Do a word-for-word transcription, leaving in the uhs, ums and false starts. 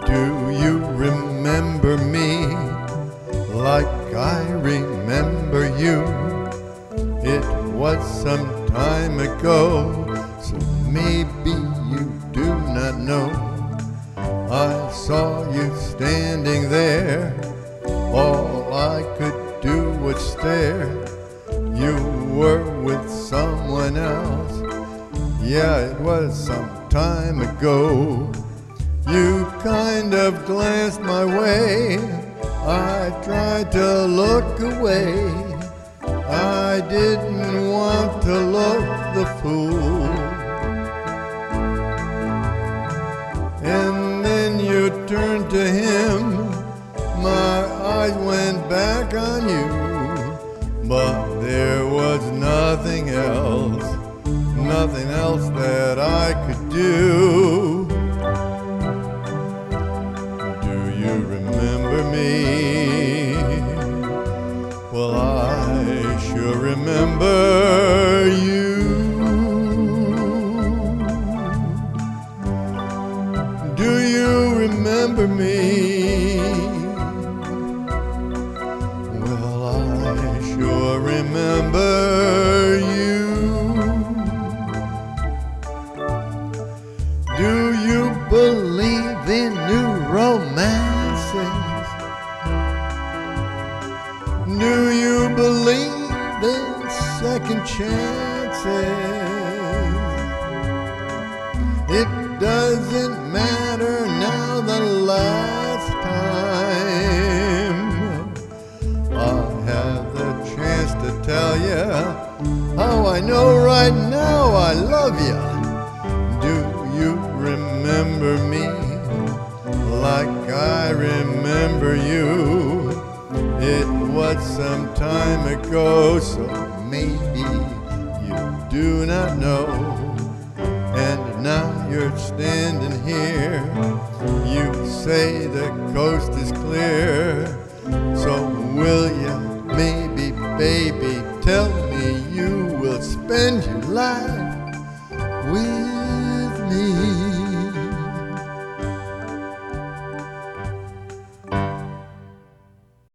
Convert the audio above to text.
Do you remember me like I remember you? It was some time ago, so maybe you do not know. I saw you standing there, all I could do was stare. You were with someone else, yeah, it was some time ago. You kind of glanced my way, I tried to look away. I didn't want to look the fool. And then you turned to him, my eyes went back on you. But there was nothing else, nothing else that I could do. You remember me? Well, I sure remember you. Do you remember me? Well, I sure remember you. Do you believe in new romance? Do you believe in second chances? It doesn't matter now the last time. I have the chance to tell you how I know right now I love you. Do you remember me like I remember you? It was some time ago, so maybe you do not know. And now you're standing here, you say the coast is clear. So will you, maybe, baby, tell me you will spend your life with